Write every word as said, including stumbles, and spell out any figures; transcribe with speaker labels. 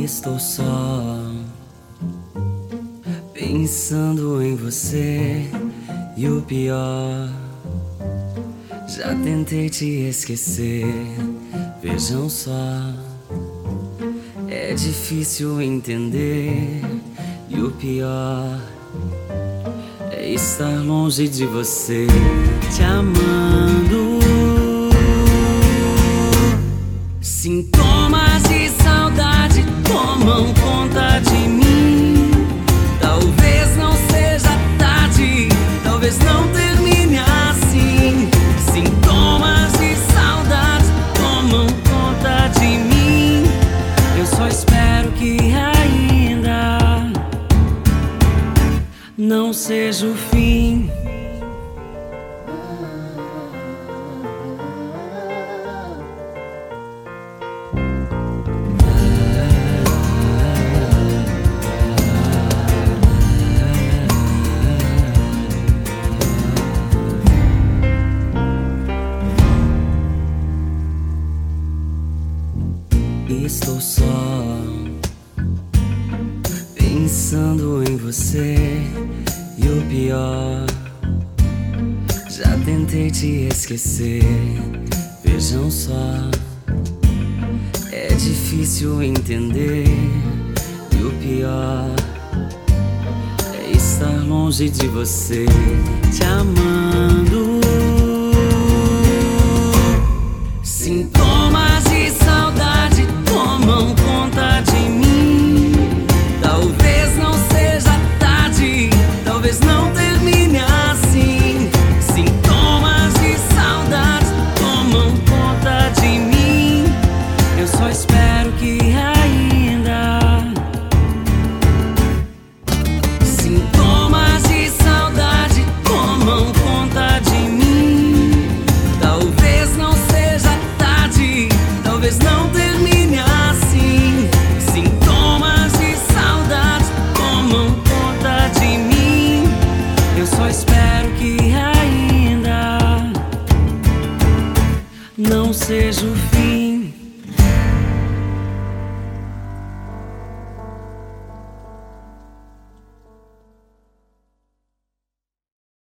Speaker 1: Estou só, pensando em você. E o pior, já tentei te esquecer. Vejam só, é difícil entender. E o pior é estar longe de você, te amando. Sintomas de saudade tomam conta de mim. Talvez não seja tarde, talvez não termine assim. Sintomas de saudade tomam conta de mim. Eu só espero que ainda não seja o fim. Estou só, pensando em você. E o pior, já tentei te esquecer. Vejam só, é difícil entender. E o pior é estar longe de você, te amando.